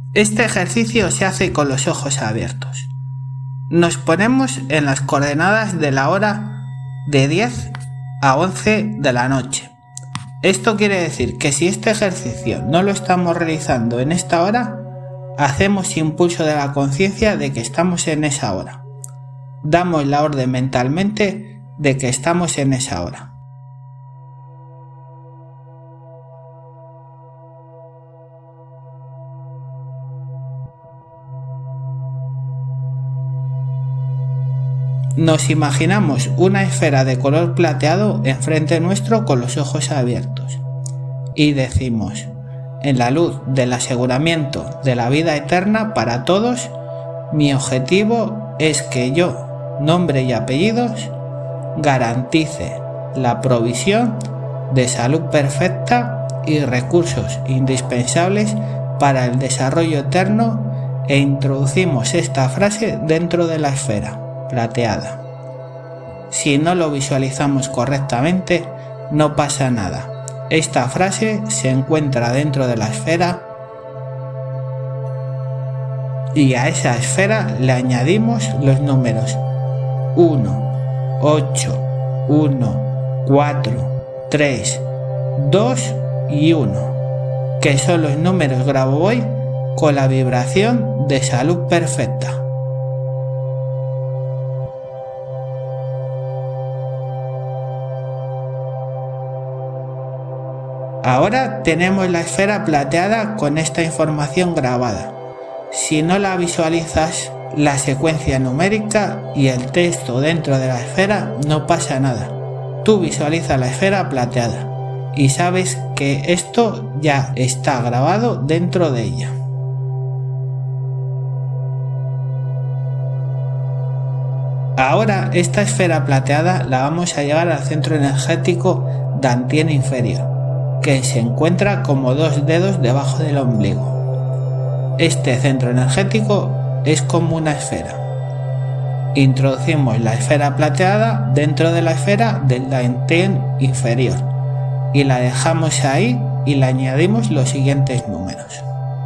Este ejercicio se hace con los ojos abiertos. Nos ponemos en las coordenadas de la hora de 10 a 11 de la noche. Esto quiere decir que si este ejercicio no lo estamos realizando en esta hora, hacemos impulso de la conciencia de que estamos en esa hora. Damos la orden mentalmente de que estamos en esa hora. Nos imaginamos una esfera de color plateado enfrente nuestro con los ojos abiertos y decimos: en la luz del aseguramiento de la vida eterna para todos, mi objetivo es que yo, nombre y apellidos, garantice la provisión de salud perfecta y recursos indispensables para el desarrollo eterno, e introducimos esta frase dentro de la esfera plateada. Si no lo visualizamos correctamente, no pasa nada. Esta frase se encuentra dentro de la esfera y a esa esfera le añadimos los números 1, 8, 1, 4, 3, 2 y 1, que son los números Grabovoi con la vibración de salud perfecta. Ahora tenemos la esfera plateada con esta información grabada. Si no la visualizas, la secuencia numérica y el texto dentro de la esfera, no pasa nada. Tú visualizas la esfera plateada y sabes que esto ya está grabado dentro de ella. Ahora esta esfera plateada la vamos a llevar al centro energético Dantian inferior, que se encuentra como 2 dedos debajo del ombligo. Este centro energético es como una esfera. Introducimos la esfera plateada dentro de la esfera del Dantian inferior y la dejamos ahí y le añadimos los siguientes números.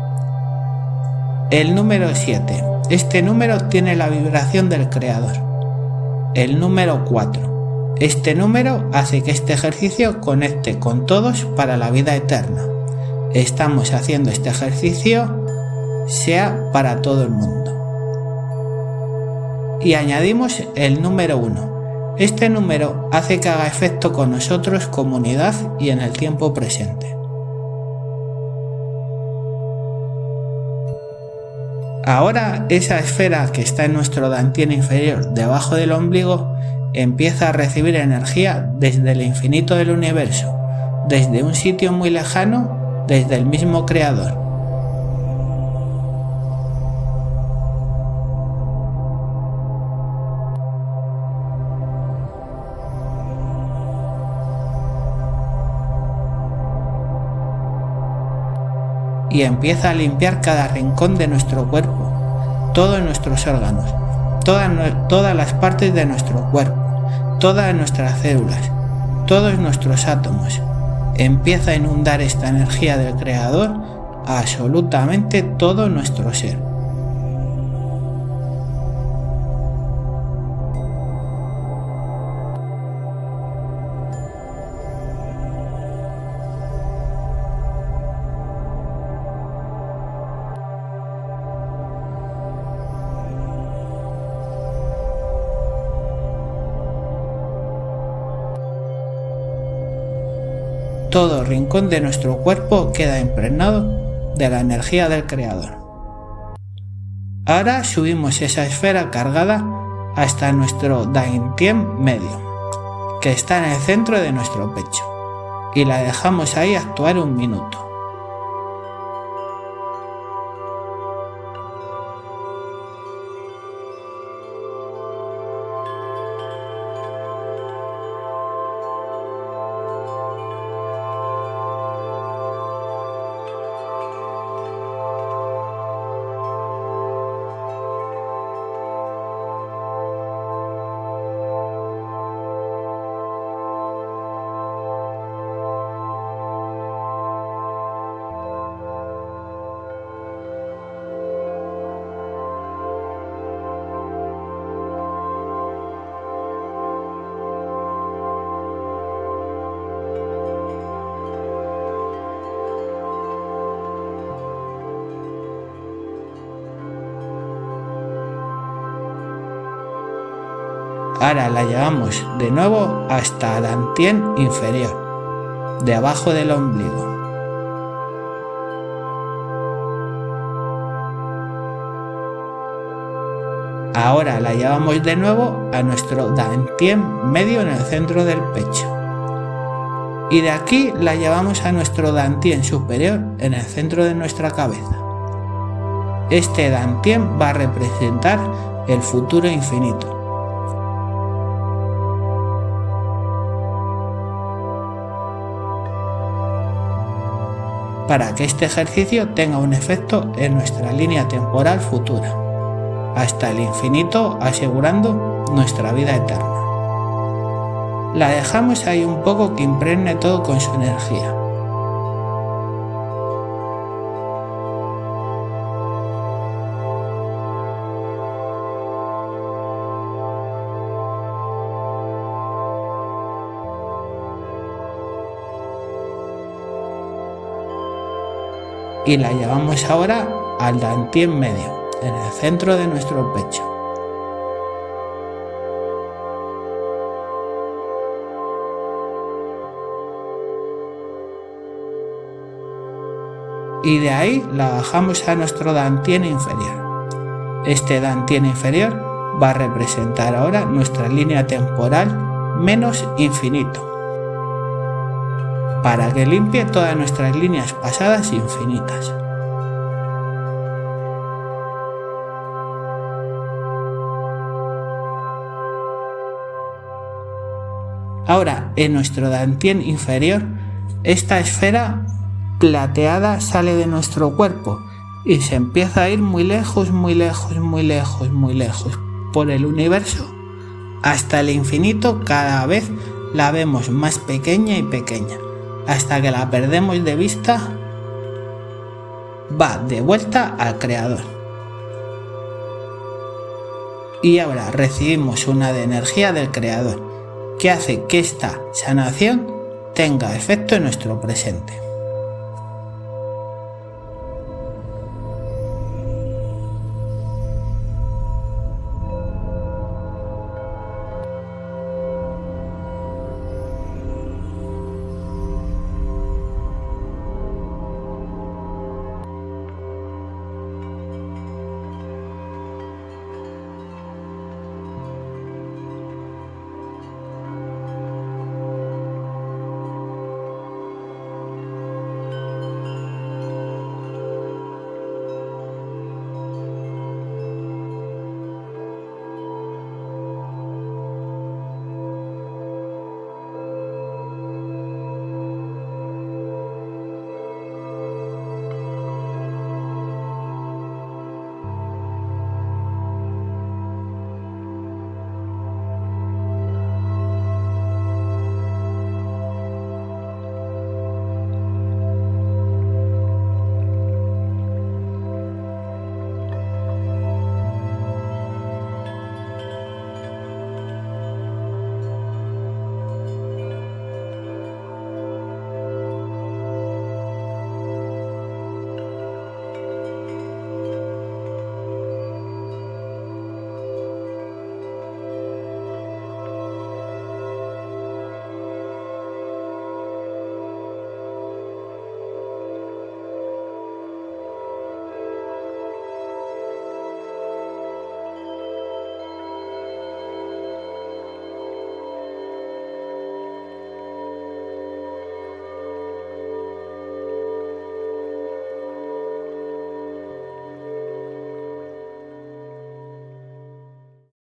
El número 7. Este número tiene la vibración del creador. El número 4. Este número hace que este ejercicio conecte con todos para la vida eterna. Estamos haciendo este ejercicio sea para todo el mundo. Y añadimos el número 1. Este número hace que haga efecto con nosotros, comunidad y en el tiempo presente. Ahora esa esfera que está en nuestro Dantian inferior debajo del ombligo empieza a recibir energía desde el infinito del universo, desde un sitio muy lejano, desde el mismo creador. Y empieza a limpiar cada rincón de nuestro cuerpo, todos nuestros órganos, todas las partes de nuestro cuerpo, todas nuestras células, todos nuestros átomos. Empieza a inundar esta energía del creador a absolutamente todo nuestro ser. Todo rincón de nuestro cuerpo queda impregnado de la energía del creador. Ahora subimos esa esfera cargada hasta nuestro Dantian medio, que está en el centro de nuestro pecho, y la dejamos ahí actuar 1 minuto. Ahora la llevamos de nuevo hasta el dantien inferior, debajo del ombligo. Ahora la llevamos de nuevo a nuestro dantien medio en el centro del pecho. Y de aquí la llevamos a nuestro dantien superior en el centro de nuestra cabeza. Este dantien va a representar el futuro infinito. Para que este ejercicio tenga un efecto en nuestra línea temporal futura, hasta el infinito, asegurando nuestra vida eterna. La dejamos ahí un poco que impregne todo con su energía. Y la llevamos ahora al dantien medio, en el centro de nuestro pecho. Y de ahí la bajamos a nuestro dantien inferior. Este dantien inferior va a representar ahora nuestra línea temporal menos infinito, para que limpie todas nuestras líneas pasadas infinitas. Ahora, en nuestro dantien inferior, esta esfera plateada sale de nuestro cuerpo y se empieza a ir muy lejos, muy lejos, muy lejos, muy lejos por el universo hasta el infinito. Cada vez la vemos más pequeña y pequeña, hasta que la perdemos de vista. Va de vuelta al Creador. Y ahora recibimos una de energía del Creador que hace que esta sanación tenga efecto en nuestro presente.